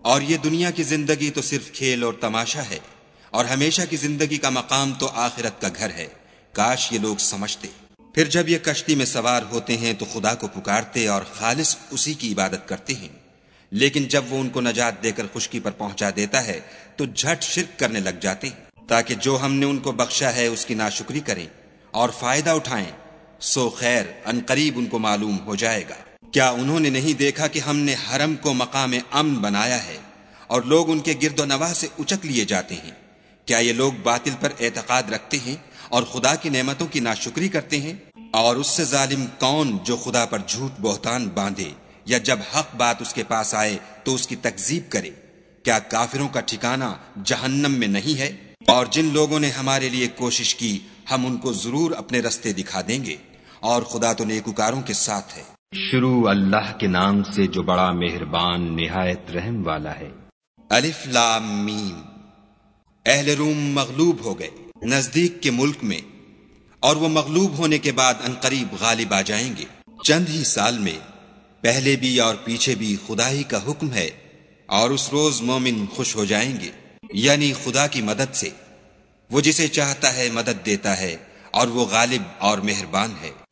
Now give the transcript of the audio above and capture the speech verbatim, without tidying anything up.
اور یہ دنیا کی زندگی تو صرف کھیل اور تماشا ہے، اور ہمیشہ کی زندگی کا مقام تو آخرت کا گھر ہے۔ کاش یہ لوگ سمجھتے۔ پھر جب یہ کشتی میں سوار ہوتے ہیں تو خدا کو پکارتے اور خالص اسی کی عبادت کرتے ہیں، لیکن جب وہ ان کو نجات دے کر خشکی پر پہنچا دیتا ہے تو جھٹ شرک کرنے لگ جاتے ہیں، تاکہ جو ہم نے ان کو بخشا ہے اس کی ناشکری کریں اور فائدہ اٹھائیں، سو خیر ان قریب ان کو معلوم ہو جائے گا۔ کیا انہوں نے نہیں دیکھا کہ ہم نے حرم کو مقام امن بنایا ہے اور لوگ ان کے گرد و نواح سے اچک لیے جاتے ہیں؟ کیا یہ لوگ باطل پر اعتقاد رکھتے ہیں اور خدا کی نعمتوں کی ناشکری کرتے ہیں؟ اور اس سے ظالم کون جو خدا پر جھوٹ بہتان باندھے یا جب حق بات اس کے پاس آئے تو اس کی تکذیب کرے؟ کیا کافروں کا ٹھکانہ جہنم میں نہیں ہے؟ اور جن لوگوں نے ہمارے لیے کوشش کی ہم ان کو ضرور اپنے رستے دکھا دیں گے، اور خدا تو نیکوکاروں کے ساتھ ہے۔ شروع اللہ کے نام سے جو بڑا مہربان نہایت رحم والا ہے۔ الف لام میم۔ اہل روم مغلوب ہو گئے نزدیک کے ملک میں، اور وہ مغلوب ہونے کے بعد عنقریب غالب آ جائیں گے۔ چند ہی سال میں پہلے بھی اور پیچھے بھی خدا ہی کا حکم ہے، اور اس روز مومن خوش ہو جائیں گے، یعنی خدا کی مدد سے۔ وہ جسے چاہتا ہے مدد دیتا ہے، اور وہ غالب اور مہربان ہے۔